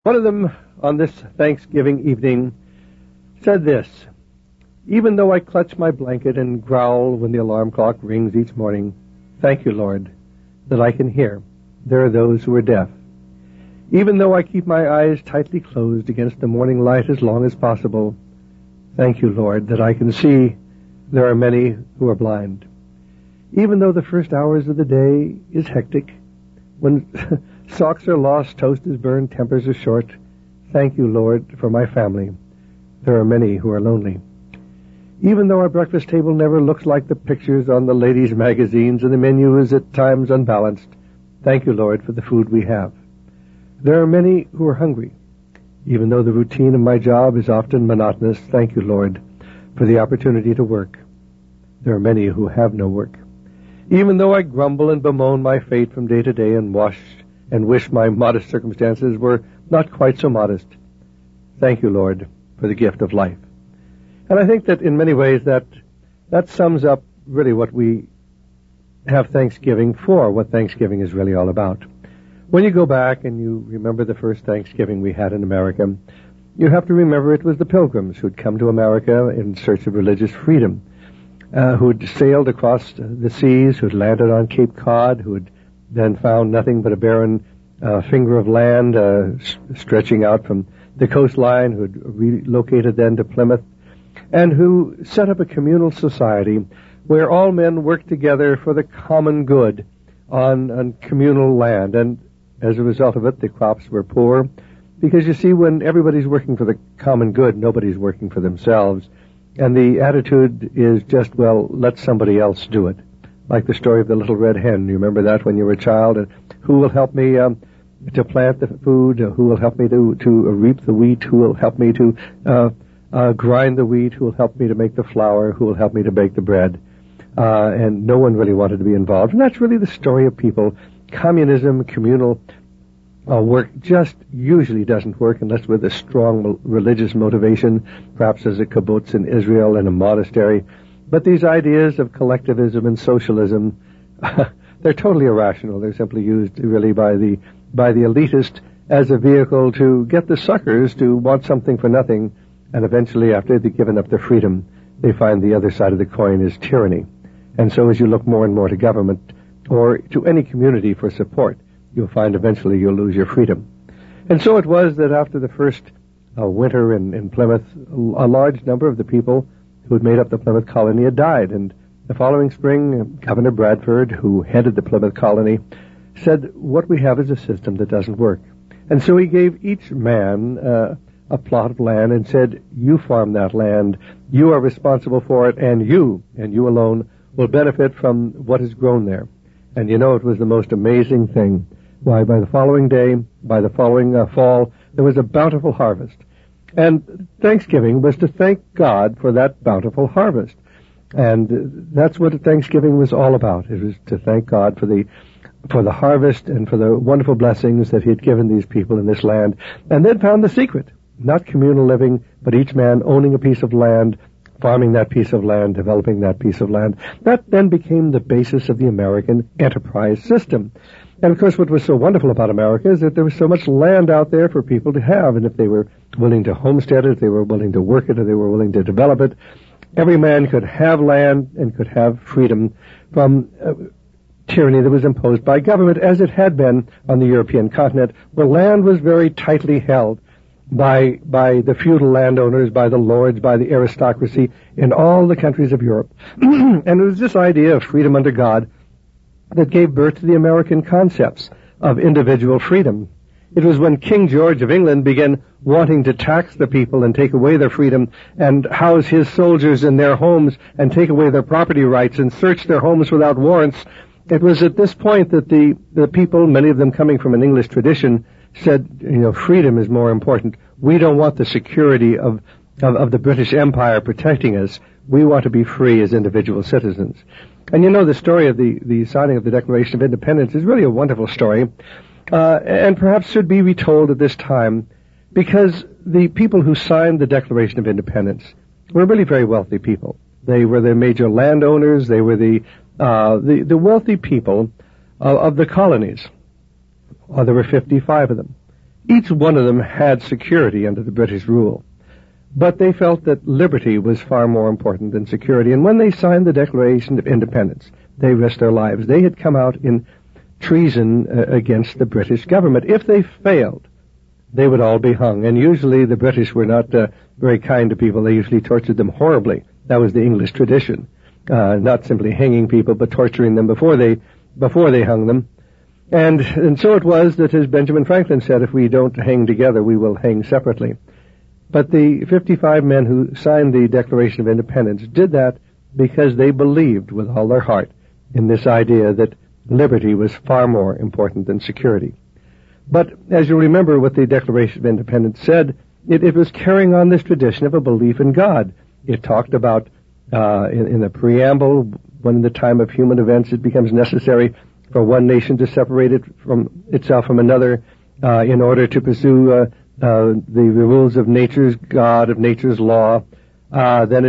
One of them, on this Thanksgiving evening, said this: "Even though I clutch my blanket and growl when the alarm clock rings each morning, thank you, Lord, that I can hear. There are those who are deaf. Even though I keep my eyes tightly closed against the morning light as long as possible, thank you, Lord, that I can see. There are many who are blind. Even though the first hours of the day is hectic, when socks are lost, toast is burned, tempers are short, thank you, Lord, for my family. There are many who are lonely. Even though our breakfast table never looks like the pictures on the ladies' magazines and the menu is at times unbalanced, thank you, Lord, for the food we have. There are many who are hungry. Even though the routine of my job is often monotonous, thank you, Lord, for the opportunity to work. There are many who have no work. Even though I grumble and bemoan my fate from day to day and wish my modest circumstances were not quite so modest, thank you, Lord, for the gift of life." And I think that in many ways that sums up really what we have Thanksgiving for, what Thanksgiving is really all about. When you go back and you remember the first Thanksgiving we had in America, you have to remember it was the Pilgrims who'd come to America in search of religious freedom, who'd sailed across the seas, who'd landed on Cape Cod, who'd then found nothing but a barren finger of land stretching out from the coastline, who'd relocated then to Plymouth, and who set up a communal society where all men worked together for the common good on communal land. And as a result of it, the crops were poor, because you see, when everybody's working for the common good, nobody's working for themselves. And the attitude is just, well, let somebody else do it. Like the story of the little red hen. You remember that when you were a child? And who will help me to plant the food? Who will help me to reap the wheat? Who will help me to grind the wheat? Who will help me to make the flour? Who will help me to bake the bread? And no one really wanted to be involved. And that's really the story of people. Communism, communal work just usually doesn't work unless with a strong religious motivation, perhaps as a kibbutz in Israel and a monastery. But these ideas of collectivism and socialism, they're totally irrational. They're simply used really by the elitist as a vehicle to get the suckers to want something for nothing, and eventually, after they've given up their freedom, they find the other side of the coin is tyranny. And so as you look more and more to government or to any community for support, you'll find eventually you'll lose your freedom. And so it was that after the first winter in Plymouth, a large number of the people who had made up the Plymouth colony had died. And the following spring, Governor Bradford, who headed the Plymouth colony, said, what we have is a system that doesn't work. And so he gave each man a plot of land and said, you farm that land, you are responsible for it, and you alone will benefit from what is grown there. And you know, it was the most amazing thing. Why, by the following day, by the following fall, there was a bountiful harvest. And Thanksgiving was to thank God for that bountiful harvest. And that's what Thanksgiving was all about. It was to thank God for the harvest and for the wonderful blessings that he had given these people in this land. And then found the secret. Not communal living, but each man owning a piece of land, farming that piece of land, developing that piece of land. That then became the basis of the American enterprise system. And of course, what was so wonderful about America is that there was so much land out there for people to have, and if they were willing to homestead it, if they were willing to work it, if they were willing to develop it, every man could have land and could have freedom from tyranny that was imposed by government, as it had been on the European continent, where land was very tightly held by the feudal landowners, by the lords, by the aristocracy in all the countries of Europe. And it was this idea of freedom under God that gave birth to the American concepts of individual freedom. It was when King George of England began wanting to tax the people and take away their freedom and house his soldiers in their homes and take away their property rights and search their homes without warrants. It was at this point that the people, many of them coming from an English tradition, said, freedom is more important. We don't want the security of the British Empire protecting us. We want to be free as individual citizens. And the story of the signing of the Declaration of Independence is really a wonderful story, and perhaps should be retold at this time, because the people who signed the Declaration of Independence were really very wealthy people. They were the major landowners. They were the wealthy people of the colonies. There were 55 of them. Each one of them had security under the British rule. But they felt that liberty was far more important than security. And when they signed the Declaration of Independence, they risked their lives. They had come out in treason against the British government. If they failed, they would all be hung. And usually the British were not very kind to people. They usually tortured them horribly. That was the English tradition. Not simply hanging people, but torturing them before they hung them. And so it was that, as Benjamin Franklin said, if we don't hang together, we will hang separately. But the 55 men who signed the Declaration of Independence did that because they believed with all their heart in this idea that liberty was far more important than security. But as you remember what the Declaration of Independence said, it was carrying on this tradition of a belief in God. It talked about, in the preamble, when in the time of human events it becomes necessary for one nation to separate it from itself from another in order to pursue the rules of nature's God, of nature's law. Then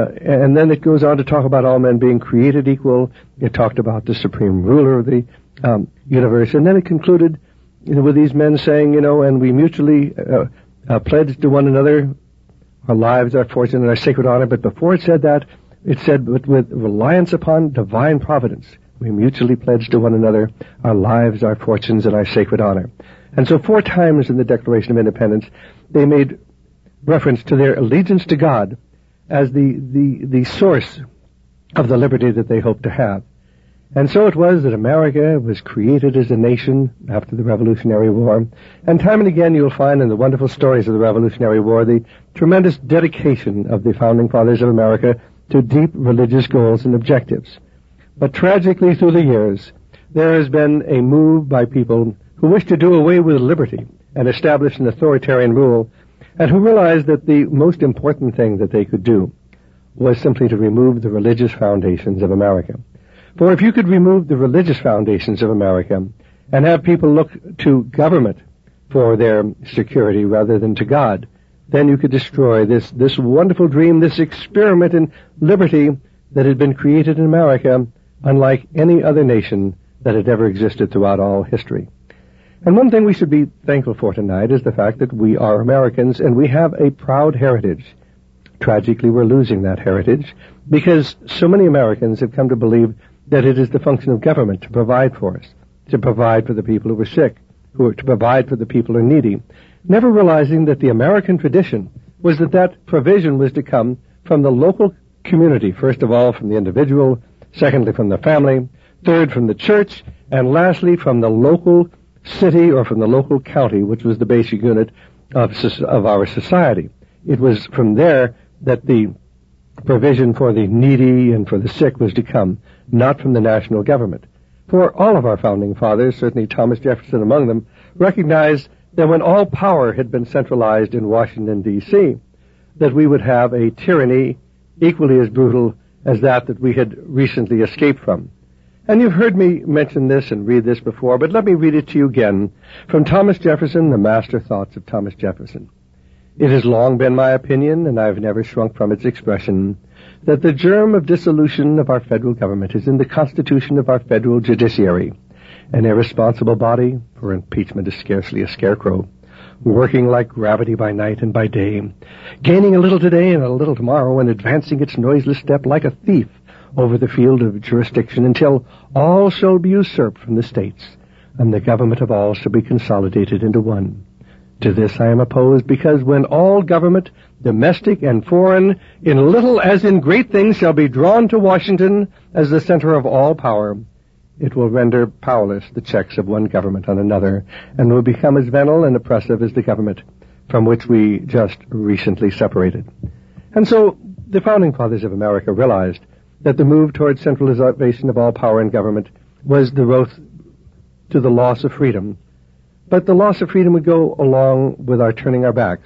it goes on to talk about all men being created equal. It talked about the supreme ruler of the universe. And then it concluded with these men saying, and we mutually pledge to one another our lives, our fortune, and our sacred honor. But before it said that, it said, with reliance upon divine providence, we mutually pledge to one another our lives, our fortunes, and our sacred honor. And so 4 times in the Declaration of Independence, they made reference to their allegiance to God as the source of the liberty that they hoped to have. And so it was that America was created as a nation after the Revolutionary War. And time and again you'll find in the wonderful stories of the Revolutionary War the tremendous dedication of the Founding Fathers of America to deep religious goals and objectives. But tragically through the years, there has been a move by people who wish to do away with liberty and establish an authoritarian rule, and who realized that the most important thing that they could do was simply to remove the religious foundations of America. For if you could remove the religious foundations of America and have people look to government for their security rather than to God, then you could destroy this wonderful dream, this experiment in liberty that had been created in America, unlike any other nation that had ever existed throughout all history. And one thing we should be thankful for tonight is the fact that we are Americans and we have a proud heritage. Tragically, we're losing that heritage because so many Americans have come to believe that it is the function of government to provide for us, to provide for the people who are sick, to provide for the people who are needy, never realizing that the American tradition was that provision was to come from the local community, first of all from the individual, secondly from the family, third from the church, and lastly from the local city or from the local county, which was the basic unit of our society. It was from there that the provision for the needy and for the sick was to come, not from the national government. For all of our founding fathers, certainly Thomas Jefferson among them, recognized that when all power had been centralized in Washington, D.C., that we would have a tyranny equally as brutal as that we had recently escaped from. And you've heard me mention this and read this before, but let me read it to you again from Thomas Jefferson, the Master Thoughts of Thomas Jefferson. It has long been my opinion, and I've never shrunk from its expression, that the germ of dissolution of our federal government is in the constitution of our federal judiciary, an irresponsible body, for impeachment is scarcely a scarecrow, working like gravity by night and by day, gaining a little today and a little tomorrow, and advancing its noiseless step like a thief over the field of jurisdiction until all shall be usurped from the states, and the government of all shall be consolidated into one. To this I am opposed, because when all government, domestic and foreign, in little as in great things, shall be drawn to Washington as the center of all power, it will render powerless the checks of one government on another, and will become as venal and oppressive as the government from which we just recently separated. And so the Founding Fathers of America realized that the move towards centralization of all power in government was the road to the loss of freedom. But the loss of freedom would go along with our turning our backs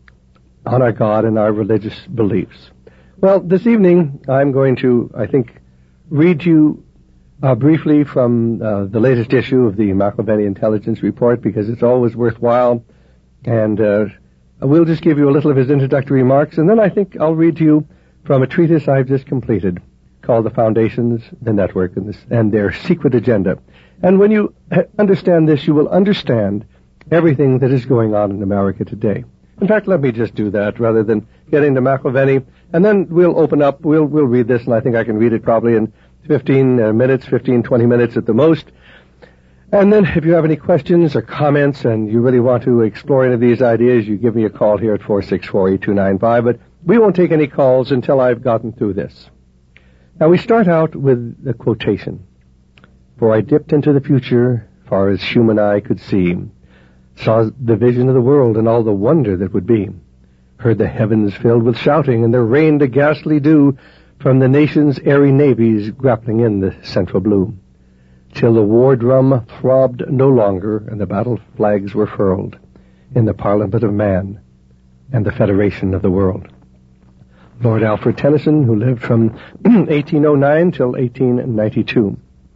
on our God and our religious beliefs. Well, this evening I'm going to, I think, read you briefly from the latest issue of the McIlvany Intelligence Report, because it's always worthwhile. And we'll just give you a little of his introductory remarks, and then I think I'll read to you from a treatise I've just completed called The Foundations, the Network, and their Secret Agenda. And when you understand this, you will understand everything that is going on in America today. In fact, let me just do that rather than get into McIlvanney, and then we'll open up, we'll read this, and I think I can read it probably in 20 minutes at the most. And then if you have any questions or comments and you really want to explore any of these ideas, you give me a call here at 464-8295, but we won't take any calls until I've gotten through this. Now we start out with the quotation. For I dipped into the future, far as human eye could see, saw the vision of the world and all the wonder that would be, heard the heavens filled with shouting, and there rained a ghastly dew from the nation's airy navies grappling in the central blue, till the war drum throbbed no longer and the battle flags were furled in the Parliament of Man and the Federation of the World. Lord Alfred Tennyson, who lived from 1809 till 1892.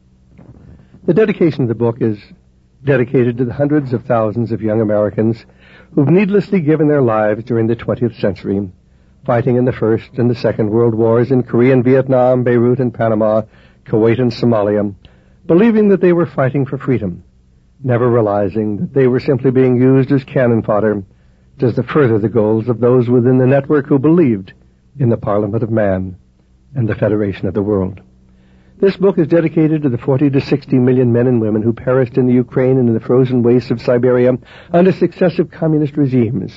The dedication of the book is dedicated to the hundreds of thousands of young Americans who've needlessly given their lives during the 20th century, fighting in the First and the Second World Wars in Korea and Vietnam, Beirut and Panama, Kuwait and Somalia, believing that they were fighting for freedom, never realizing that they were simply being used as cannon fodder to further the goals of those within the network who believed in the Parliament of Man and the Federation of the World. This book is dedicated to the 40 to 60 million men and women who perished in the Ukraine and in the frozen wastes of Siberia under successive communist regimes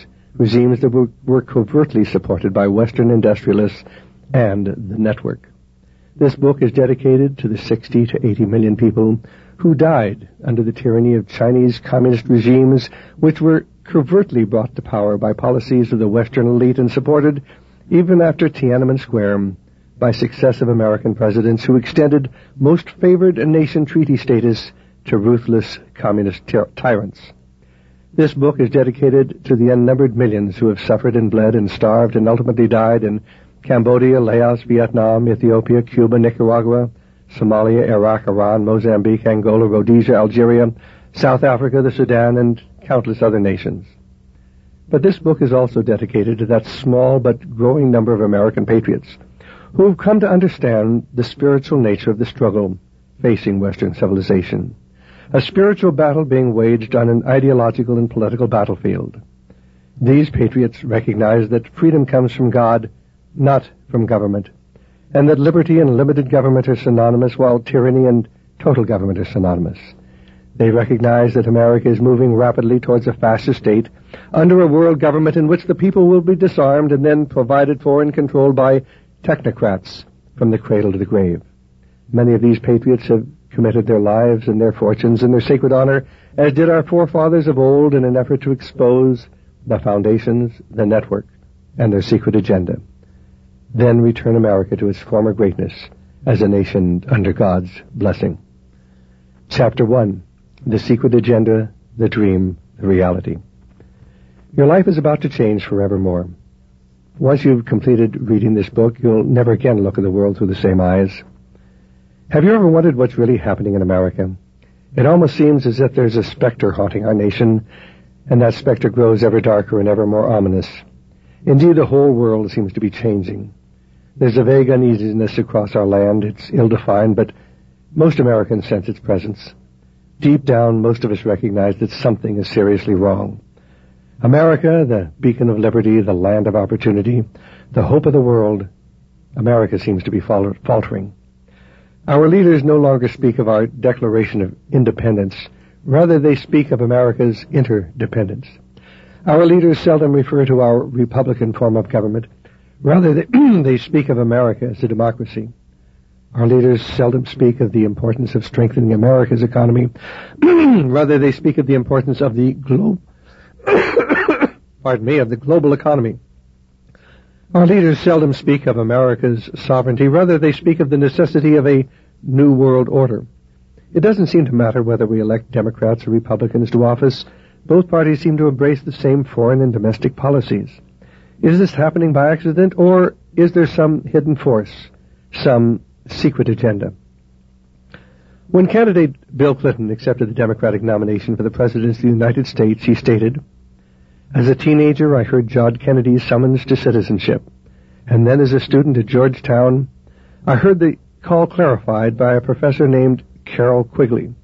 that were covertly supported by Western industrialists and the network. This book is dedicated to the 60 to 80 million people who died under the tyranny of Chinese communist regimes, which were covertly brought to power by policies of the Western elite and supported, even after Tiananmen Square, by successive American presidents who extended most favored nation treaty status to ruthless communist tyrants. This book is dedicated to the unnumbered millions who have suffered and bled and starved and ultimately died in Cambodia, Laos, Vietnam, Ethiopia, Cuba, Nicaragua, Somalia, Iraq, Iran, Mozambique, Angola, Rhodesia, Algeria, South Africa, the Sudan, and countless other nations. But this book is also dedicated to that small but growing number of American patriots who have come to understand the spiritual nature of the struggle facing Western civilization, a spiritual battle being waged on an ideological and political battlefield. These patriots recognize that freedom comes from God, not from government, and that liberty and limited government are synonymous while tyranny and total government are synonymous. They recognize that America is moving rapidly towards a fascist state under a world government in which the people will be disarmed and then provided for and controlled by technocrats from the cradle to the grave. Many of these patriots have committed their lives and their fortunes and their sacred honor, as did our forefathers of old, in an effort to expose the foundations, the network, and their secret agenda. Then return America to its former greatness as a nation under God's blessing. Chapter 1. The Secret Agenda, the Dream, the Reality. Your life is about to change forevermore. Once you've completed reading this book, you'll never again look at the world through the same eyes. Have you ever wondered what's really happening in America? It almost seems as if there's a specter haunting our nation, and that specter grows ever darker and ever more ominous. Indeed, the whole world seems to be changing. There's a vague uneasiness across our land. It's ill-defined, but most Americans sense its presence. Deep down, most of us recognize that something is seriously wrong. America, the beacon of liberty, the land of opportunity, the hope of the world, America seems to be faltering. Our leaders no longer speak of our Declaration of Independence. Rather, they speak of America's interdependence. Our leaders seldom refer to our Republican form of government. Rather, they speak of America as a democracy. Our leaders seldom speak of the importance of strengthening America's economy. Rather, they speak of the importance of the of the global economy. Our leaders seldom speak of America's sovereignty. Rather, they speak of the necessity of a new world order. It doesn't seem to matter whether we elect Democrats or Republicans to office. Both parties seem to embrace the same foreign and domestic policies. Is this happening by accident, or is there some hidden force, some secret agenda? When candidate Bill Clinton accepted the Democratic nomination for the presidency of the United States, he stated, "As a teenager, I heard John Kennedy's summons to citizenship, and then as a student at Georgetown, I heard the call clarified by a professor named Carroll Quigley,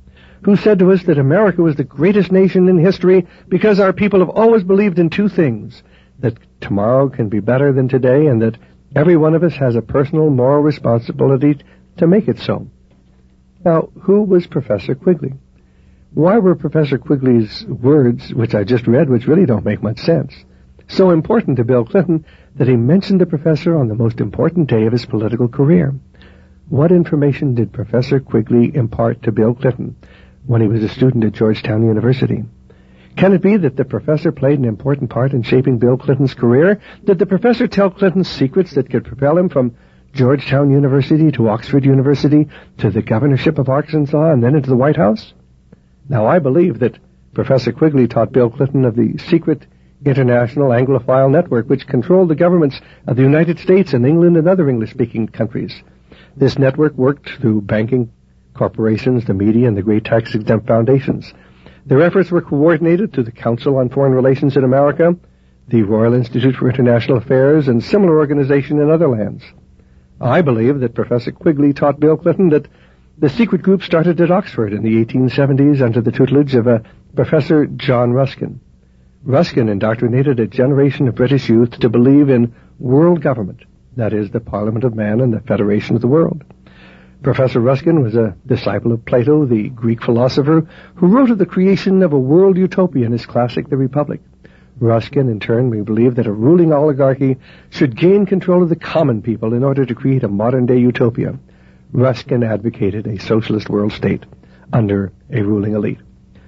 who said to us that America was the greatest nation in history because our people have always believed in two things, that tomorrow can be better than today and that every one of us has a personal moral responsibility to make it so. Now, who was Professor Quigley? Why were Professor Quigley's words, which I just read, which really don't make much sense, so important to Bill Clinton that he mentioned the professor on the most important day of his political career? What information did Professor Quigley impart to Bill Clinton when he was a student at Georgetown University? Can it be that the professor played an important part in shaping Bill Clinton's career? Did the professor tell Clinton secrets that could propel him from Georgetown University to Oxford University to the governorship of Arkansas and then into the White House? Now, I believe that Professor Quigley taught Bill Clinton of the secret international Anglophile network which controlled the governments of the United States and England and other English-speaking countries. This network worked through banking corporations, the media, and the great tax-exempt foundations. Their efforts were coordinated through the Council on Foreign Relations in America, the Royal Institute for International Affairs, and similar organizations in other lands. I believe that Professor Quigley taught Bill Clinton that the secret group started at Oxford in the 1870s under the tutelage of Professor John Ruskin. Ruskin indoctrinated a generation of British youth to believe in world government, that is, the Parliament of Man and the Federation of the World. Professor Ruskin was a disciple of Plato, the Greek philosopher, who wrote of the creation of a world utopia in his classic, The Republic. Ruskin, in turn, we believe that a ruling oligarchy should gain control of the common people in order to create a modern-day utopia. Ruskin advocated a socialist world state under a ruling elite.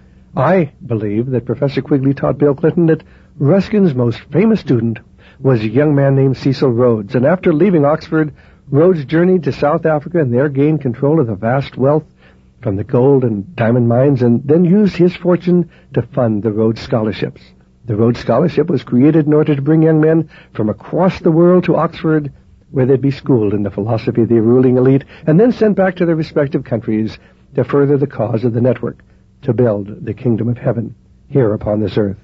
I believe that Professor Quigley taught Bill Clinton that Ruskin's most famous student was a young man named Cecil Rhodes, and after leaving Oxford, Rhodes journeyed to South Africa and there gained control of the vast wealth from the gold and diamond mines and then used his fortune to fund the Rhodes Scholarships. The Rhodes Scholarship was created in order to bring young men from across the world to Oxford, where they'd be schooled in the philosophy of the ruling elite and then sent back to their respective countries to further the cause of the network, to build the kingdom of heaven here upon this earth.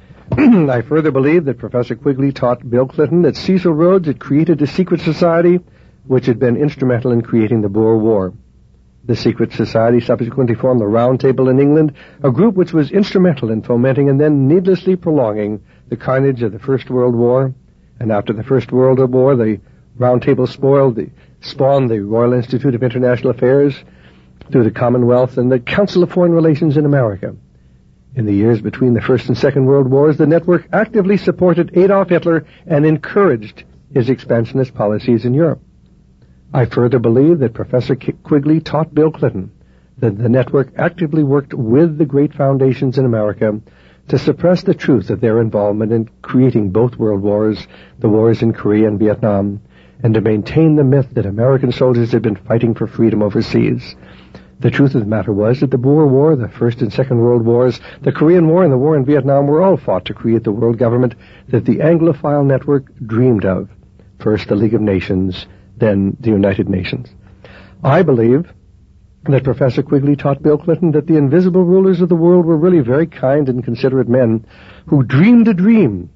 I further believe that Professor Quigley taught Bill Clinton that Cecil Rhodes had created a secret society which had been instrumental in creating the Boer War. The secret society subsequently formed the Round Table in England, a group which was instrumental in fomenting and then needlessly prolonging the carnage of the First World War. And after the First World War, the Round Table spawned the Royal Institute of International Affairs through the Commonwealth and the Council of Foreign Relations in America. In the years between the First and Second World Wars, the network actively supported Adolf Hitler and encouraged his expansionist policies in Europe. I further believe that Professor Quigley taught Bill Clinton that the network actively worked with the great foundations in America to suppress the truth of their involvement in creating both world wars, the wars in Korea and Vietnam, and to maintain the myth that American soldiers had been fighting for freedom overseas. The truth of the matter was that the Boer War, the First and Second World Wars, the Korean War, and the war in Vietnam were all fought to create the world government that the Anglophile network dreamed of. First the League of Nations, then the United Nations. I believe that Professor Quigley taught Bill Clinton that the invisible rulers of the world were really very kind and considerate men who dreamed a dream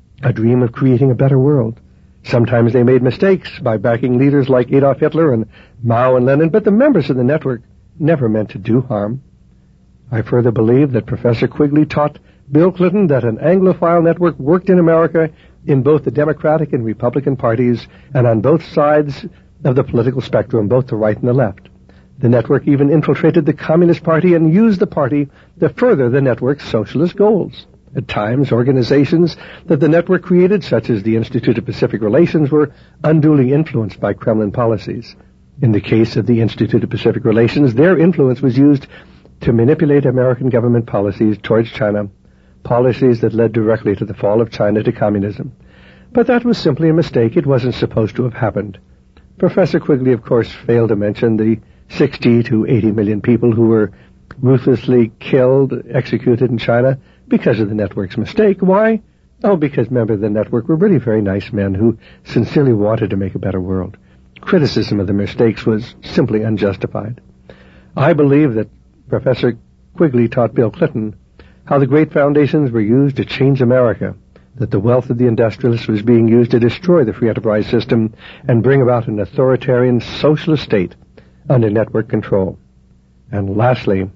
of creating a better world. Sometimes they made mistakes by backing leaders like Adolf Hitler and Mao and Lenin, but the members of the network never meant to do harm. I further believe that Professor Quigley taught Bill Clinton that an Anglophile network worked in America in both the Democratic and Republican parties and on both sides of the political spectrum, both the right and the left. The network even infiltrated the Communist Party and used the party to further the network's socialist goals. At times, organizations that the network created, such as the Institute of Pacific Relations, were unduly influenced by Kremlin policies. In the case of the Institute of Pacific Relations, their influence was used to manipulate American government policies towards China, policies that led directly to the fall of China to communism. But that was simply a mistake. It wasn't supposed to have happened. Professor Quigley, of course, failed to mention the 60 to 80 million people who were ruthlessly killed, executed in China because of the network's mistake. Why? Oh, because members of the network were really very nice men who sincerely wanted to make a better world. Criticism of the mistakes was simply unjustified. I believe that Professor Quigley taught Bill Clinton how the great foundations were used to change America, that the wealth of the industrialists was being used to destroy the free enterprise system and bring about an authoritarian socialist state under network control. And lastly,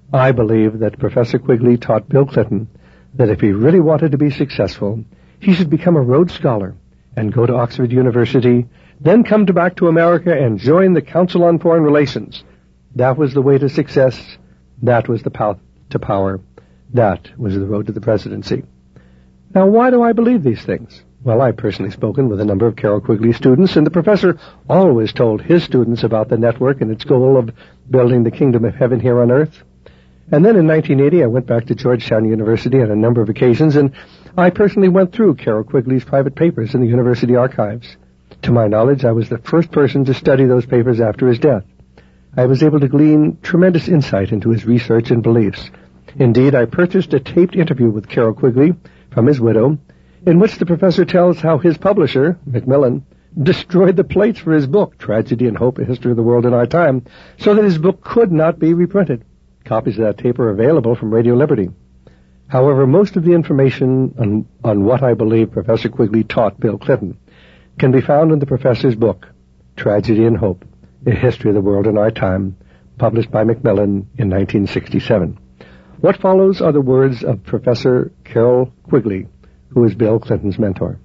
I believe that Professor Quigley taught Bill Clinton that if he really wanted to be successful, he should become a Rhodes Scholar and go to Oxford University, then come back to America and join the Council on Foreign Relations. That was the way to success. That was the path to power. That was the road to the presidency. Now, why do I believe these things? Well, I've personally spoken with a number of Carroll Quigley students, and the professor always told his students about the network and its goal of building the kingdom of heaven here on earth. And then in 1980, I went back to Georgetown University on a number of occasions, and I personally went through Carroll Quigley's private papers in the university archives. To my knowledge, I was the first person to study those papers after his death. I was able to glean tremendous insight into his research and beliefs. Indeed, I purchased a taped interview with Carroll Quigley from his widow, in which the professor tells how his publisher, Macmillan, destroyed the plates for his book, Tragedy and Hope, A History of the World in Our Time, so that his book could not be reprinted. Copies of that tape are available from Radio Liberty. However, most of the information on what I believe Professor Quigley taught Bill Clinton can be found in the professor's book, Tragedy and Hope, A History of the World in Our Time, published by Macmillan in 1967. What follows are the words of Professor Carroll Quigley, who is Bill Clinton's mentor.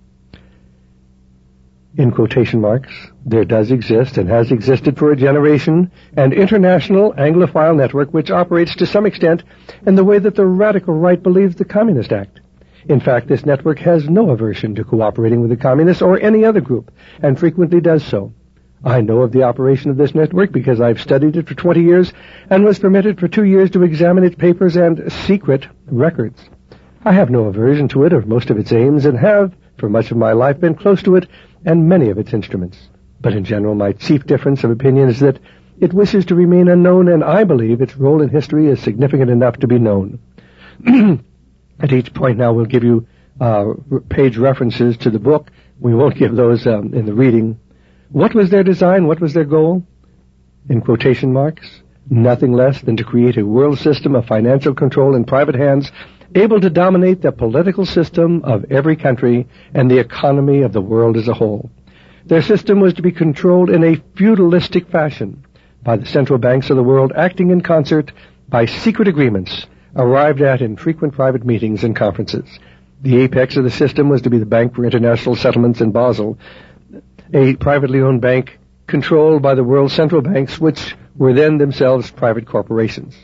In quotation marks, there does exist and has existed for a generation an international Anglophile network which operates to some extent in the way that the radical right believes the Communist Act. In fact, this network has no aversion to cooperating with the communists or any other group, and frequently does so. I know of the operation of this network because I've studied it for 20 years and was permitted for 2 years to examine its papers and secret records. I have no aversion to it or most of its aims, and have, for much of my life, been close to it and many of its instruments. But in general, my chief difference of opinion is that it wishes to remain unknown, and I believe its role in history is significant enough to be known. At each point now we'll give you page references to the book. We won't give those in the reading. What was their design? What was their goal? In quotation marks, nothing less than to create a world system of financial control in private hands, able to dominate the political system of every country and the economy of the world as a whole. Their system was to be controlled in a feudalistic fashion by the central banks of the world, acting in concert by secret agreements arrived at in frequent private meetings and conferences. The apex of the system was to be the Bank for International Settlements in Basel, a privately owned bank controlled by the world's central banks, which were then themselves private corporations.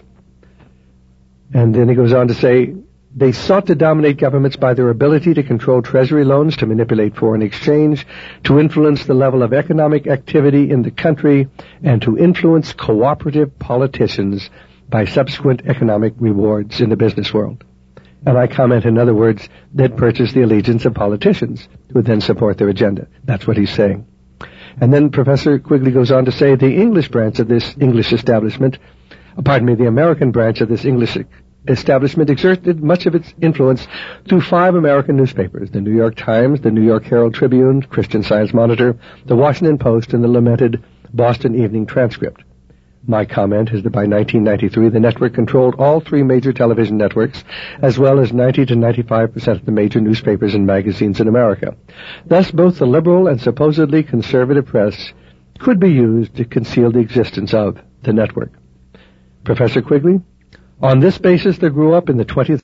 And then he goes on to say, they sought to dominate governments by their ability to control treasury loans, to manipulate foreign exchange, to influence the level of economic activity in the country, and to influence cooperative politicians by subsequent economic rewards in the business world. And I comment, in other words, they'd purchase the allegiance of politicians who would then support their agenda. That's what he's saying. And then Professor Quigley goes on to say the English branch of this English establishment, the American branch of this English establishment exerted much of its influence through 5 American newspapers, the New York Times, the New York Herald Tribune, Christian Science Monitor, the Washington Post, and the lamented Boston Evening Transcript. My comment is that by 1993, the network controlled all 3 major television networks, as well as 90 to 95% of the major newspapers and magazines in America. Thus, both the liberal and supposedly conservative press could be used to conceal the existence of the network. Professor Quigley, on this basis, there grew up in the 20th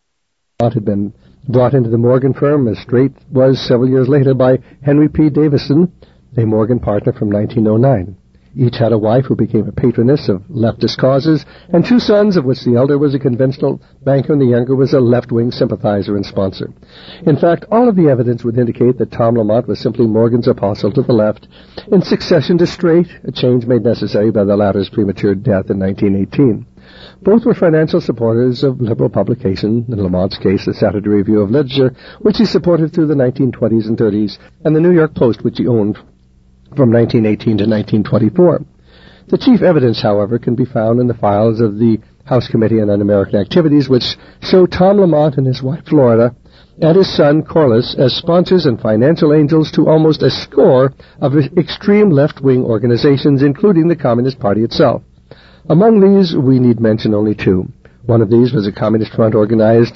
had been brought into the Morgan firm, as Strait was several years later by Henry P. Davison, a Morgan partner from 1909. Each had a wife who became a patroness of leftist causes, and 2 sons, of which the elder was a conventional banker and the younger was a left-wing sympathizer and sponsor. In fact, all of the evidence would indicate that Tom Lamont was simply Morgan's apostle to the left, in succession to Strait, a change made necessary by the latter's premature death in 1918. Both were financial supporters of liberal publication, in Lamont's case, the Saturday Review of Literature, which he supported through the 1920s and 30s, and the New York Post, which he owned from 1918 to 1924. The chief evidence, however, can be found in the files of the House Committee on Un-American Activities, which show Tom Lamont and his wife Florida and his son Corliss as sponsors and financial angels to almost a score of extreme left-wing organizations, including the Communist Party itself. Among these, we need mention only 2. One of these was a Communist Front organization,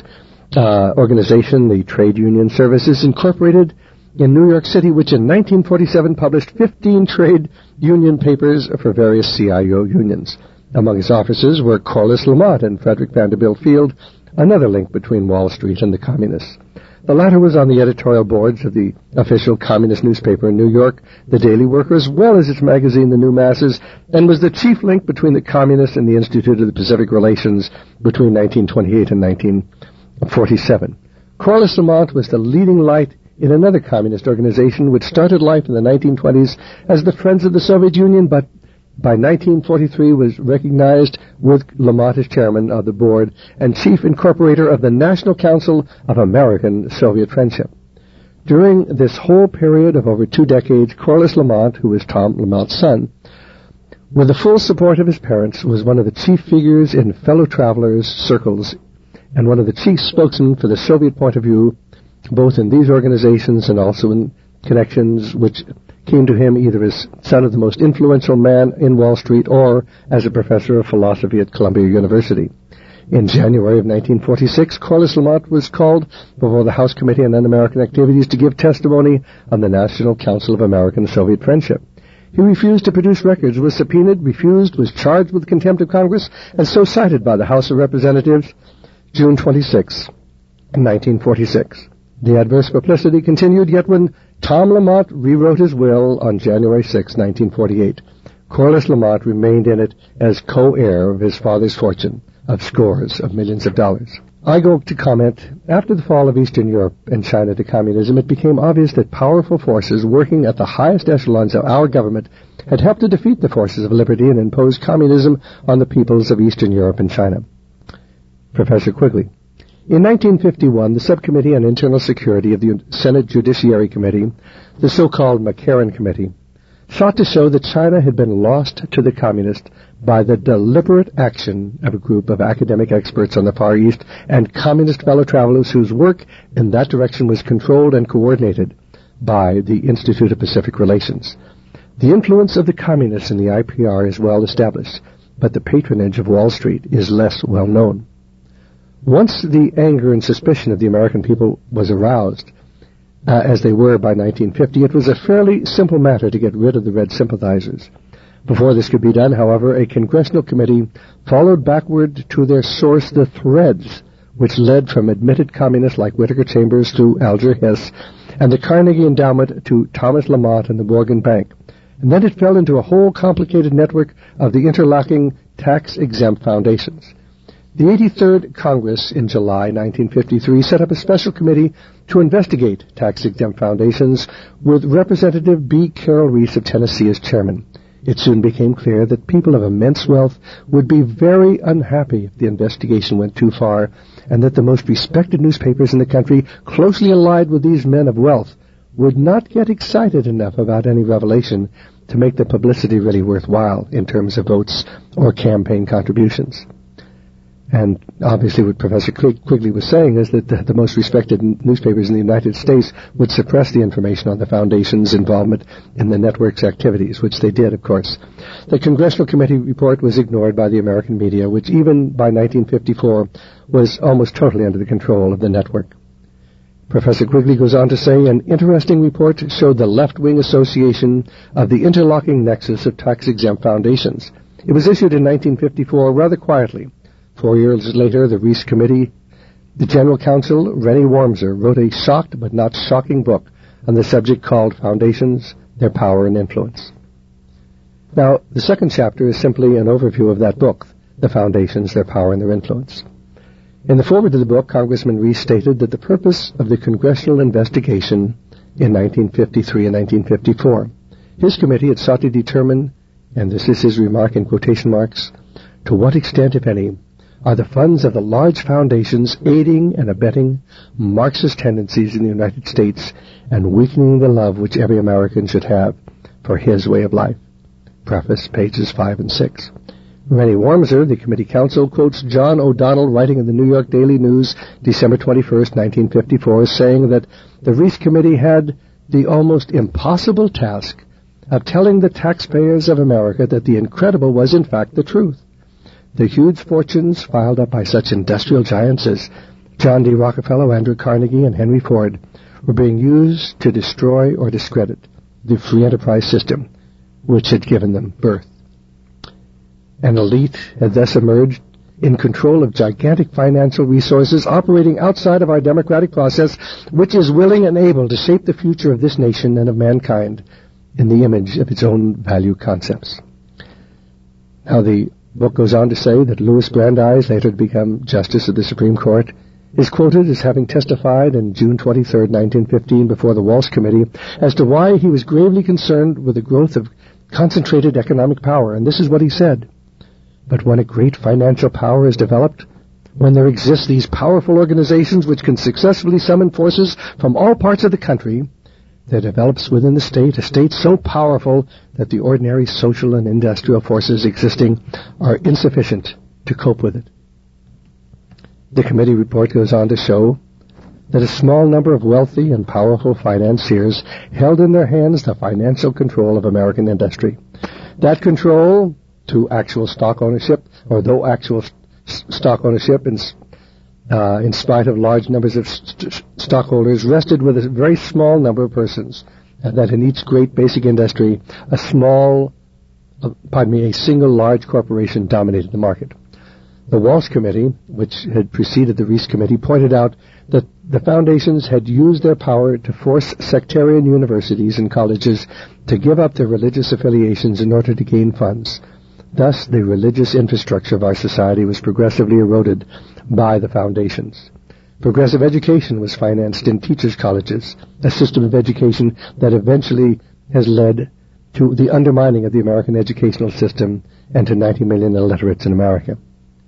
the Trade Union Services Incorporated, in New York City, which in 1947 published 15 trade union papers for various CIO unions. Among his officers were Corliss Lamont and Frederick Vanderbilt Field, another link between Wall Street and the communists. The latter was on the editorial boards of the official communist newspaper in New York, the Daily Worker, as well as its magazine, The New Masses, and was the chief link between the communists and the Institute of the Pacific Relations between 1928 and 1947. Corliss Lamont was the leading light in another communist organization which started life in the 1920s as the Friends of the Soviet Union, but by 1943 was recognized with Lamont as chairman of the board and chief incorporator of the National Council of American-Soviet Friendship. During this whole period of over 2 decades, Corliss Lamont, who was Tom Lamont's son, with the full support of his parents, was one of the chief figures in fellow travelers' circles and one of the chief spokesmen for the Soviet point of view, both in these organizations and also in connections which came to him either as son of the most influential man in Wall Street or as a professor of philosophy at Columbia University. In January of 1946, Corliss Lamont was called before the House Committee on Un-American Activities to give testimony on the National Council of American-Soviet Friendship. He refused to produce records, was subpoenaed, refused, was charged with contempt of Congress, and so cited by the House of Representatives June 26, 1946. The adverse publicity continued, yet when Tom Lamont rewrote his will on January 6, 1948, Corliss Lamont remained in it as co-heir of his father's fortune of scores of millions of dollars. I go to comment, after the fall of Eastern Europe and China to communism, it became obvious that powerful forces working at the highest echelons of our government had helped to defeat the forces of liberty and impose communism on the peoples of Eastern Europe and China. Professor Quigley. In 1951, the Subcommittee on Internal Security of the Senate Judiciary Committee, the so-called McCarran Committee, sought to show that China had been lost to the communists by the deliberate action of a group of academic experts on the Far East and communist fellow travelers whose work in that direction was controlled and coordinated by the Institute of Pacific Relations. The influence of the communists in the IPR is well established, but the patronage of Wall Street is less well known. Once the anger and suspicion of the American people was aroused, as they were by 1950, it was a fairly simple matter to get rid of the Red sympathizers. Before this could be done, however, a congressional committee followed backward to their source the threads which led from admitted communists like Whittaker Chambers to Alger Hiss and the Carnegie Endowment to Thomas Lamont and the Morgan Bank. And then it fell into a whole complicated network of the interlocking tax-exempt foundations. The 83rd Congress in July 1953 set up a special committee to investigate tax-exempt foundations with Representative B. Carroll Reese of Tennessee as chairman. It soon became clear that people of immense wealth would be very unhappy if the investigation went too far, and that the most respected newspapers in the country, closely allied with these men of wealth, would not get excited enough about any revelation to make the publicity really worthwhile in terms of votes or campaign contributions. And obviously what Professor Quigley was saying is that the most respected newspapers in the United States would suppress the information on the foundation's involvement in the network's activities, which they did, of course. The Congressional Committee report was ignored by the American media, which even by 1954 was almost totally under the control of the network. Professor Quigley goes on to say, an interesting report showed the left-wing association of the interlocking nexus of tax-exempt foundations. It was issued in 1954 rather quietly. 4 years later, the Reese Committee, the General Counsel, Rennie Wormser, wrote a shocked but not shocking book on the subject called Foundations, Their Power and Influence. Now, the second chapter is simply an overview of that book, The Foundations, Their Power and Their Influence. In the foreword of the book, Congressman Reese stated that the purpose of the congressional investigation in 1953 and 1954, his committee had sought to determine, and this is his remark in quotation marks, to what extent, if any, are the funds of the large foundations aiding and abetting Marxist tendencies in the United States and weakening the love which every American should have for his way of life. Preface, pages 5 and 6. Rennie Wormser, the committee counsel, quotes John O'Donnell writing in the New York Daily News, December 21st, 1954, saying that the Reese Committee had the almost impossible task of telling the taxpayers of America that the incredible was in fact the truth. The huge fortunes filed up by such industrial giants as John D. Rockefeller, Andrew Carnegie, and Henry Ford were being used to destroy or discredit the free enterprise system which had given them birth. An elite had thus emerged in control of gigantic financial resources operating outside of our democratic process, which is willing and able to shape the future of this nation and of mankind in the image of its own value concepts. Now the book goes on to say that Louis Brandeis, later to become Justice of the Supreme Court, is quoted as having testified on June 23, 1915, before the Walsh Committee as to why he was gravely concerned with the growth of concentrated economic power. And this is what he said: "But when a great financial power is developed, when there exist these powerful organizations which can successfully summon forces from all parts of the country, there develops within the state a state so powerful that the ordinary social and industrial forces existing are insufficient to cope with it." The committee report goes on to show that a small number of wealthy and powerful financiers held in their hands the financial control of American industry. That control to actual stock ownership, or though actual stock ownership in spite of large numbers of stockholders, rested with a very small number of persons, and that in each great basic industry, a single large corporation dominated the market. The Walsh Committee, which had preceded the Reese Committee, pointed out that the foundations had used their power to force sectarian universities and colleges to give up their religious affiliations in order to gain funds. Thus, the religious infrastructure of our society was progressively eroded by the foundations. Progressive education was financed in teachers' colleges, a system of education that eventually has led to the undermining of the American educational system and to 90 million illiterates in America.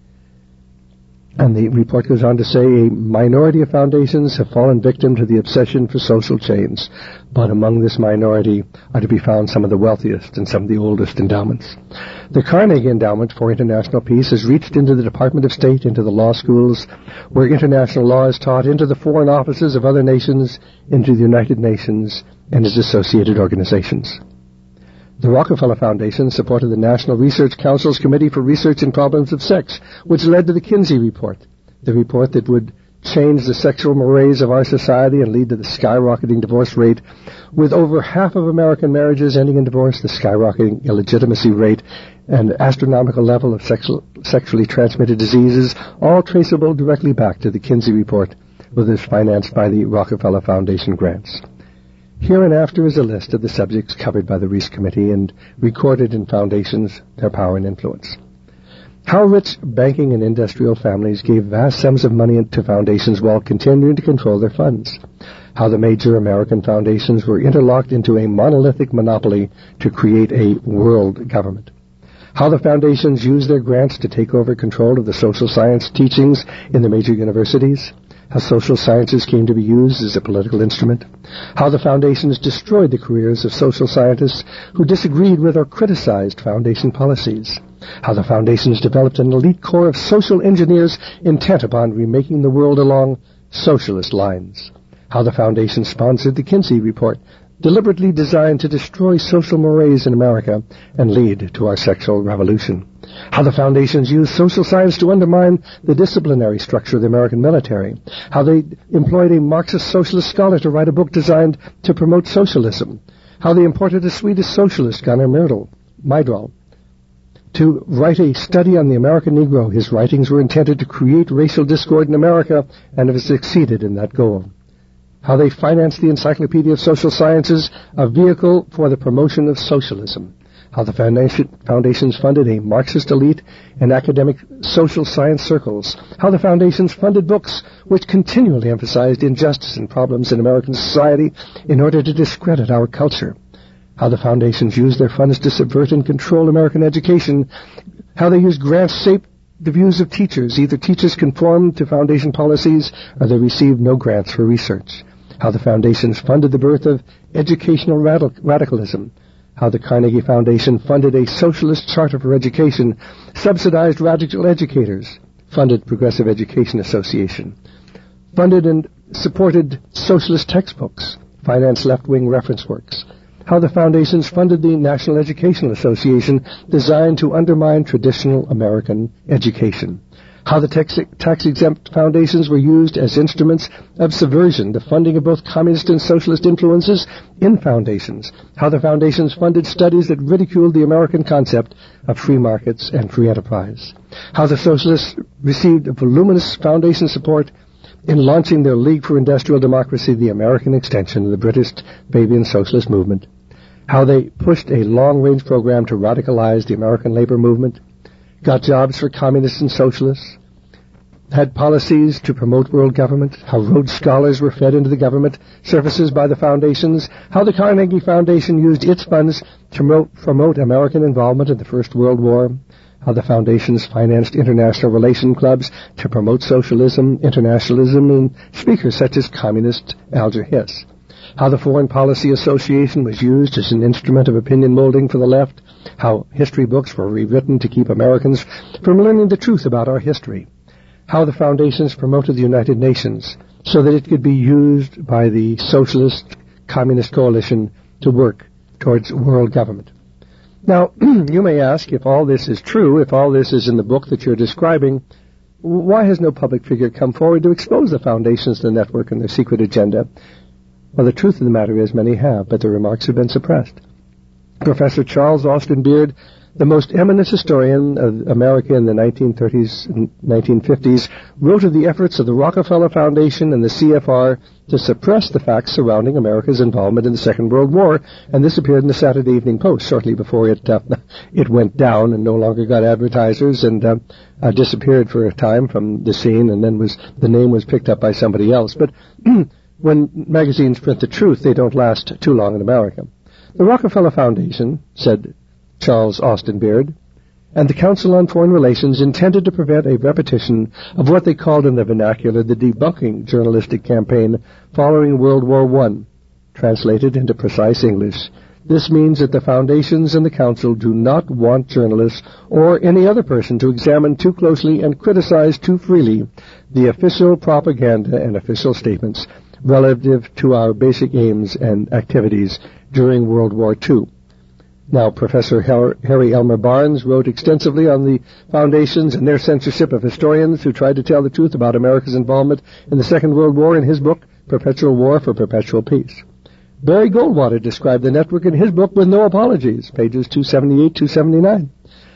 And the report goes on to say a minority of foundations have fallen victim to the obsession for social change, but among this minority are to be found some of the wealthiest and some of the oldest endowments. The Carnegie Endowment for International Peace has reached into the Department of State, into the law schools, where international law is taught, into the foreign offices of other nations, into the United Nations and its associated organizations. The Rockefeller Foundation supported the National Research Council's Committee for Research in Problems of Sex, which led to the Kinsey Report, the report that would change the sexual mores of our society and lead to the skyrocketing divorce rate, with over half of American marriages ending in divorce, the skyrocketing illegitimacy rate, and astronomical level of sexually transmitted diseases, all traceable directly back to the Kinsey Report, which was financed by the Rockefeller Foundation grants. Hereinafter is a list of the subjects covered by the Reese Committee and recorded in foundations, their power and influence. How rich banking and industrial families gave vast sums of money to foundations while continuing to control their funds. How the major American foundations were interlocked into a monolithic monopoly to create a world government. How the foundations used their grants to take over control of the social science teachings in the major universities. How social sciences came to be used as a political instrument. How the foundations destroyed the careers of social scientists who disagreed with or criticized foundation policies. How the foundations developed an elite corps of social engineers intent upon remaking the world along socialist lines. How the foundation sponsored the Kinsey Report, deliberately designed to destroy social mores in America and lead to our sexual revolution. How the foundations used social science to undermine the disciplinary structure of the American military. How they employed a Marxist socialist scholar to write a book designed to promote socialism. How they imported a Swedish socialist, Gunnar Myrdal, to write a study on the American Negro. His writings were intended to create racial discord in America and have succeeded in that goal. How they financed the Encyclopedia of Social Sciences, a vehicle for the promotion of socialism. How the foundations funded a Marxist elite in academic social science circles. How the foundations funded books which continually emphasized injustice and problems in American society in order to discredit our culture. How the foundations used their funds to subvert and control American education. How they used grants shaped the views of teachers. Either teachers conformed to foundation policies or they received no grants for research. How the foundations funded the birth of educational radicalism. How the Carnegie Foundation funded a socialist charter for education, subsidized radical educators, funded Progressive Education Association, funded and supported socialist textbooks, financed left-wing reference works. How the foundations funded the National Educational Association, designed to undermine traditional American education. How the tax-exempt foundations were used as instruments of subversion, the funding of both communist and socialist influences in foundations. How the foundations funded studies that ridiculed the American concept of free markets and free enterprise. How the socialists received voluminous foundation support in launching their League for Industrial Democracy, the American extension of the British Fabian Socialist movement. How they pushed a long-range program to radicalize the American labor movement, got jobs for communists and socialists, had policies to promote world government, how Rhodes Scholars were fed into the government services by the foundations, how the Carnegie Foundation used its funds to promote American involvement in the First World War, how the foundations financed international relation clubs to promote socialism, internationalism, and speakers such as communist Alger Hiss. How the Foreign Policy Association was used as an instrument of opinion molding for the left, how history books were rewritten to keep Americans from learning the truth about our history, how the foundations promoted the United Nations so that it could be used by the socialist communist coalition to work towards world government. Now, you may ask, if all this is true, if all this is in the book that you're describing, why has no public figure come forward to expose the foundations, the network, and their secret agenda? Well, the truth of the matter is many have, but their remarks have been suppressed. Professor Charles Austin Beard, the most eminent historian of America in the 1930s and 1950s, wrote of the efforts of the Rockefeller Foundation and the CFR to suppress the facts surrounding America's involvement in the Second World War, and this appeared in the Saturday Evening Post shortly before it went down and no longer got advertisers and disappeared for a time from the scene, and then the name was picked up by somebody else. But when magazines print the truth, they don't last too long in America. The Rockefeller Foundation, said Charles Austin Beard, and the Council on Foreign Relations intended to prevent a repetition of what they called in the vernacular the debunking journalistic campaign following World War I. Translated into precise English, this means that the foundations and the Council do not want journalists or any other person to examine too closely and criticize too freely the official propaganda and official statements relative to our basic aims and activities during World War II. Now, Professor Harry Elmer Barnes wrote extensively on the foundations and their censorship of historians who tried to tell the truth about America's involvement in the Second World War in his book, Perpetual War for Perpetual Peace. Barry Goldwater described the network in his book with no apologies, pages 278, 279.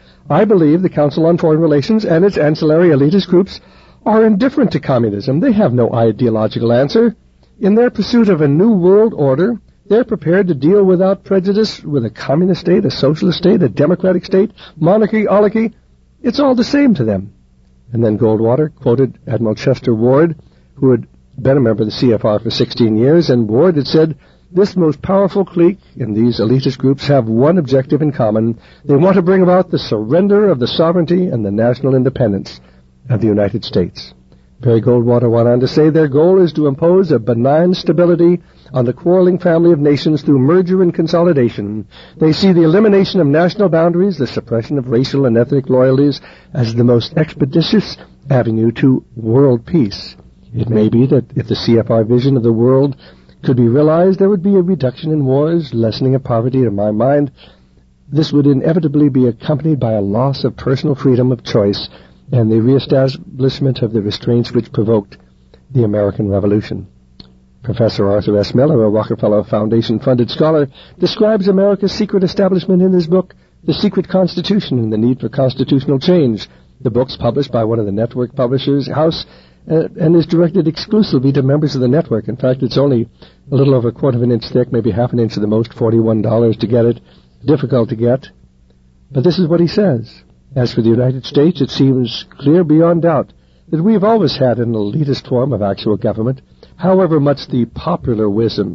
I believe the Council on Foreign Relations and its ancillary elitist groups are indifferent to communism. They have no ideological answer. In their pursuit of a new world order, they're prepared to deal without prejudice with a communist state, a socialist state, a democratic state, monarchy, oligarchy. It's all the same to them. And then Goldwater quoted Admiral Chester Ward, who had been a member of the CFR for 16 years, and Ward had said, this most powerful clique and these elitist groups have one objective in common. They want to bring about the surrender of the sovereignty and the national independence of the United States. Barry Goldwater went on to say their goal is to impose a benign stability on the quarreling family of nations through merger and consolidation. They see the elimination of national boundaries, the suppression of racial and ethnic loyalties, as the most expeditious avenue to world peace. It may be that if the CFR vision of the world could be realized, there would be a reduction in wars, lessening of poverty. In my mind, this would inevitably be accompanied by a loss of personal freedom of choice and the reestablishment of the restraints which provoked the American Revolution. Professor Arthur S. Miller, a Rockefeller Foundation-funded scholar, describes America's secret establishment in his book, The Secret Constitution and the Need for Constitutional Change. The book's published by one of the network publishers' house and is directed exclusively to members of the network. In fact, it's only a little over a quarter of an inch thick, maybe half an inch at the most, $41 to get it. Difficult to get. But this is what he says. As for the United States, it seems clear beyond doubt that we have always had an elitist form of actual government, however much the popular wisdom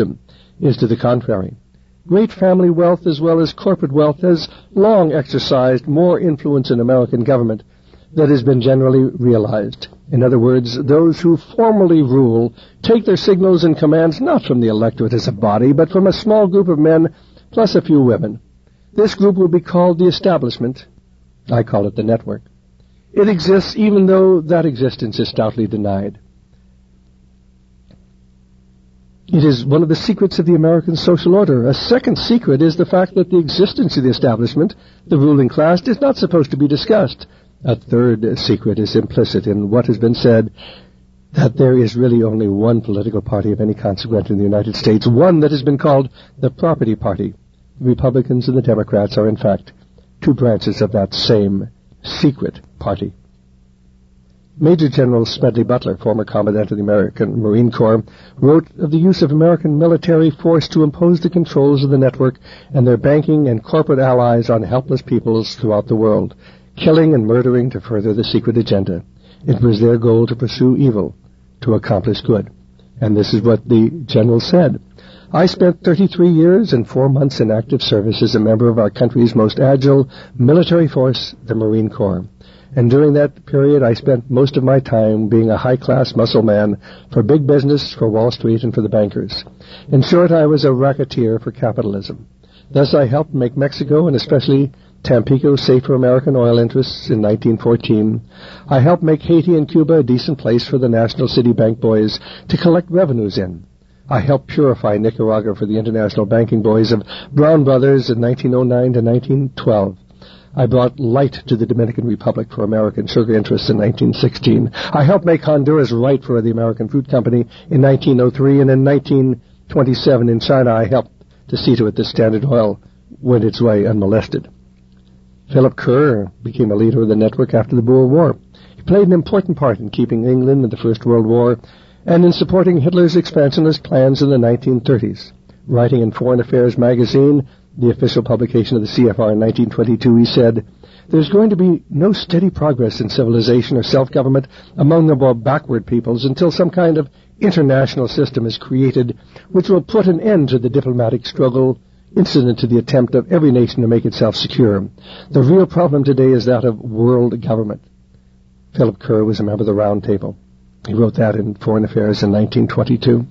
is to the contrary. Great family wealth as well as corporate wealth has long exercised more influence in American government than has been generally realized. In other words, those who formally rule take their signals and commands not from the electorate as a body, but from a small group of men plus a few women. This group will be called the establishment. I call it the network. It exists even though that existence is stoutly denied. It is one of the secrets of the American social order. A second secret is the fact that the existence of the establishment, the ruling class, is not supposed to be discussed. A third secret is implicit in what has been said, that there is really only one political party of any consequence in the United States, one that has been called the Property Party. The Republicans and the Democrats are, in fact, two branches of that same secret party. Major General Smedley Butler, former Commandant of the American Marine Corps, wrote of the use of American military force to impose the controls of the network and their banking and corporate allies on helpless peoples throughout the world, killing and murdering to further the secret agenda. It was their goal to pursue evil, to accomplish good. And this is what the general said. I spent 33 years and 4 months in active service as a member of our country's most agile military force, the Marine Corps. And during that period, I spent most of my time being a high-class muscle man for big business, for Wall Street, and for the bankers. In short, I was a racketeer for capitalism. Thus, I helped make Mexico, and especially Tampico, safe for American oil interests in 1914. I helped make Haiti and Cuba a decent place for the National City Bank boys to collect revenues in. I helped purify Nicaragua for the international banking boys of Brown Brothers in 1909 to 1912. I brought light to the Dominican Republic for American sugar interests in 1916. I helped make Honduras right for the American Fruit Company in 1903, and in 1927 in China I helped to see to it that Standard Oil went its way unmolested. Philip Kerr became a leader of the network after the Boer War. He played an important part in keeping England in the First World War and in supporting Hitler's expansionist plans in the 1930s. Writing in Foreign Affairs magazine, the official publication of the CFR in 1922, he said, "There's going to be no steady progress in civilization or self-government among the more backward peoples until some kind of international system is created which will put an end to the diplomatic struggle incident to the attempt of every nation to make itself secure. The real problem today is that of world government." Philip Kerr was a member of the Round Table. He wrote that in Foreign Affairs in 1922.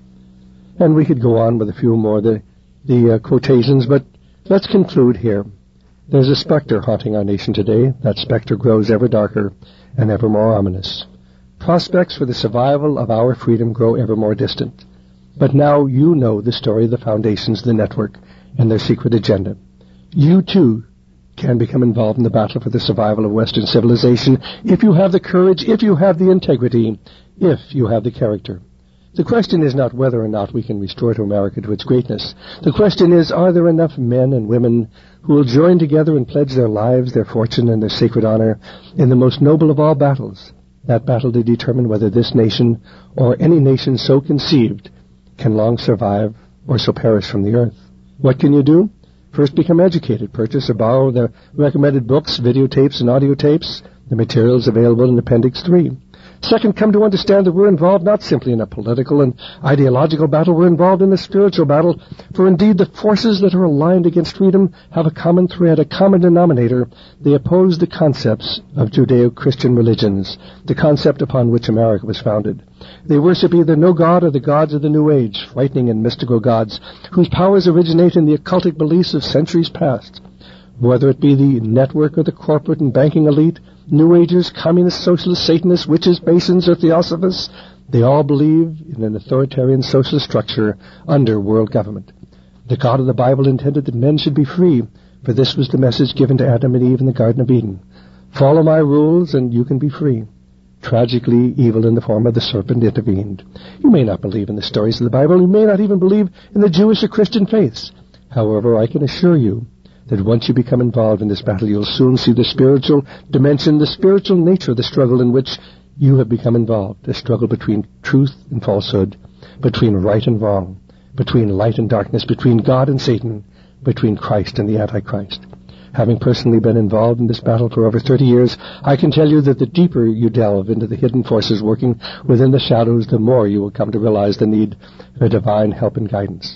And we could go on with a few more of the quotations, but let's conclude here. There's a specter haunting our nation today. That specter grows ever darker and ever more ominous. Prospects for the survival of our freedom grow ever more distant. But now you know the story of the foundations of the network and their secret agenda. You, too, can become involved in the battle for the survival of Western civilization if you have the courage, if you have the integrity, if you have the character. The question is not whether or not we can restore to America to its greatness. The question is, are there enough men and women who will join together and pledge their lives, their fortune, and their sacred honor in the most noble of all battles, that battle to determine whether this nation, or any nation so conceived, can long survive or so perish from the earth? What can you do? First, become educated. Purchase or borrow the recommended books, videotapes, and audio tapes, the materials available in Appendix 3. Second, come to understand that we're involved not simply in a political and ideological battle, we're involved in a spiritual battle, for indeed the forces that are aligned against freedom have a common thread, a common denominator. They oppose the concepts of Judeo-Christian religions, the concept upon which America was founded. They worship either no god or the gods of the New Age, frightening and mystical gods, whose powers originate in the occultic beliefs of centuries past. Whether it be the network or the corporate and banking elite, New Agers, communists, socialists, Satanists, witches, Masons, or Theosophists, they all believe in an authoritarian social structure under world government. The God of the Bible intended that men should be free, for this was the message given to Adam and Eve in the Garden of Eden. Follow my rules and you can be free. Tragically, evil in the form of the serpent intervened. You may not believe in the stories of the Bible. You may not even believe in the Jewish or Christian faiths. However, I can assure you that once you become involved in this battle, you'll soon see the spiritual dimension, the spiritual nature of the struggle in which you have become involved, a struggle between truth and falsehood, between right and wrong, between light and darkness, between God and Satan, between Christ and the Antichrist. Having personally been involved in this battle for over 30 years, I can tell you that the deeper you delve into the hidden forces working within the shadows, the more you will come to realize the need for divine help and guidance.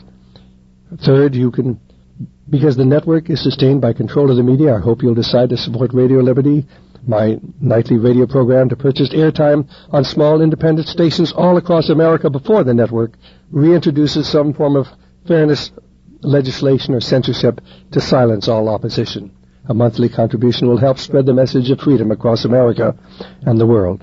Third, because the network is sustained by control of the media, I hope you'll decide to support Radio Liberty, my nightly radio program, to purchase airtime on small independent stations all across America before the network reintroduces some form of fairness legislation or censorship to silence all opposition. A monthly contribution will help spread the message of freedom across America and the world.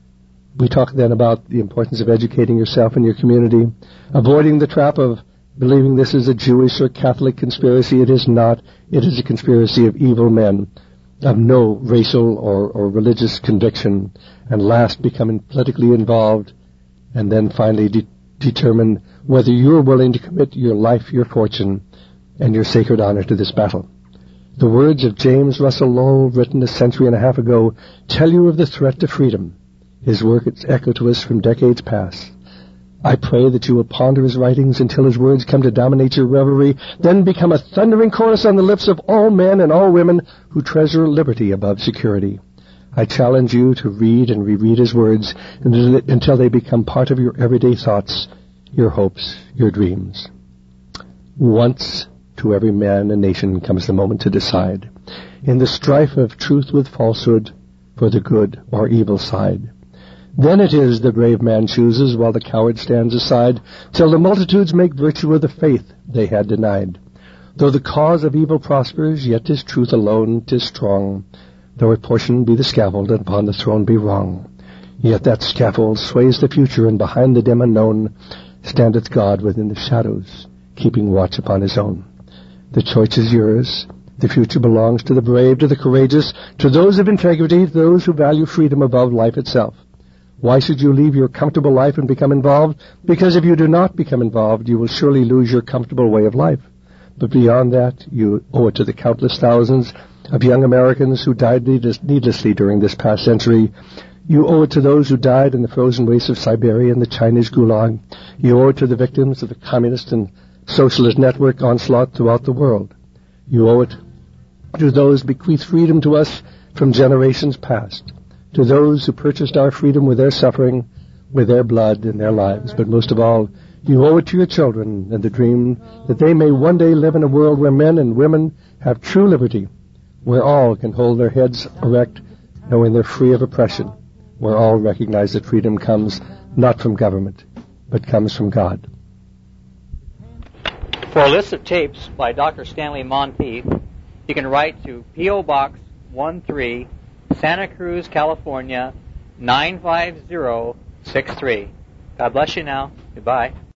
We talk then about the importance of educating yourself and your community, avoiding the trap of believing this is a Jewish or Catholic conspiracy. It is not. It is a conspiracy of evil men of no racial or religious conviction, and last become politically involved, and then finally determine whether you're willing to commit your life, your fortune, and your sacred honor to this battle. The words of James Russell Lowell, written a century and a half ago, tell you of the threat to freedom. His work is echoed to us from decades past. I pray that you will ponder his writings until his words come to dominate your reverie, then become a thundering chorus on the lips of all men and all women who treasure liberty above security. I challenge you to read and reread his words until they become part of your everyday thoughts, your hopes, your dreams. Once to every man and nation comes the moment to decide, in the strife of truth with falsehood, for the good or evil side. Then it is the brave man chooses, while the coward stands aside, till the multitudes make virtue of the faith they had denied. Though the cause of evil prospers, yet 'tis truth alone, 'tis strong. Though a portion be the scaffold, and upon the throne be wrong, yet that scaffold sways the future, and behind the dim unknown standeth God within the shadows, keeping watch upon his own. The choice is yours. The future belongs to the brave, to the courageous, to those of integrity, to those who value freedom above life itself. Why should you leave your comfortable life and become involved? Because if you do not become involved, you will surely lose your comfortable way of life. But beyond that, you owe it to the countless thousands of young Americans who died needlessly during this past century. You owe it to those who died in the frozen wastes of Siberia and the Chinese Gulag. You owe it to the victims of the communist and socialist network onslaught throughout the world. You owe it to those who bequeathed freedom to us from generations past, to those who purchased our freedom with their suffering, with their blood and their lives. But most of all, you owe it to your children and the dream that they may one day live in a world where men and women have true liberty, where all can hold their heads erect, knowing they're free of oppression, where all recognize that freedom comes not from government, but comes from God. For a list of tapes by Dr. Stanley Monteith, you can write to P.O. Box 13, Santa Cruz, California, 95063. God bless you now. Goodbye.